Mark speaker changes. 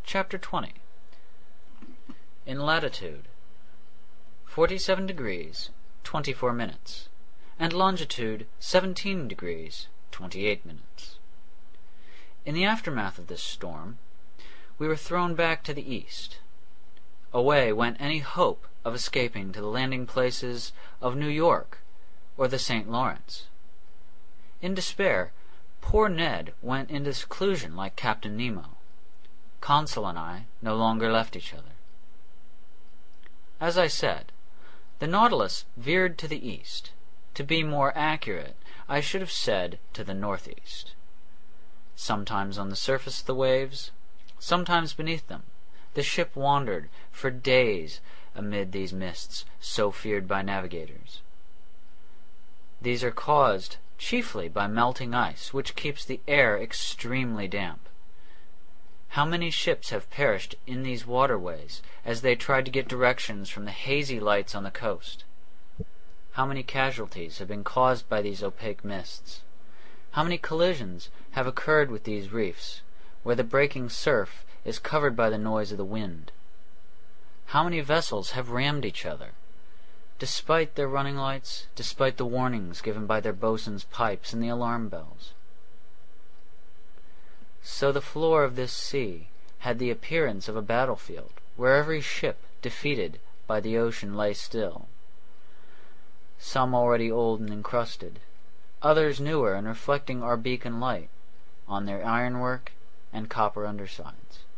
Speaker 1: Chapter 20. In latitude 47 degrees 24 minutes, and longitude 17 degrees 28 minutes. In the aftermath of this storm, we were thrown back to the east. Away went any hope of escaping to the landing places of New York or the St. Lawrence. In despair, poor Ned went into seclusion like Captain Nemo. Conseil and I no longer left each other. As I said, the Nautilus veered to the east. To be more accurate, I should have said to the northeast. Sometimes on the surface of the waves, sometimes beneath them, the ship wandered for days amid these mists so feared by navigators. These are caused chiefly by melting ice, which keeps the air extremely damp. How many ships have perished in these waterways as they tried to get directions from the hazy lights on the coast? How many casualties have been caused by these opaque mists? How many collisions have occurred with these reefs, where the breaking surf is covered by the noise of the wind? How many vessels have rammed each other? Despite their running lights, despite the warnings given by their boatswain's pipes and the alarm bells. So the floor of this sea had the appearance of a battlefield, where every ship defeated by the ocean lay still. Some already old and encrusted, others newer and reflecting our beacon light on their ironwork and copper undersides.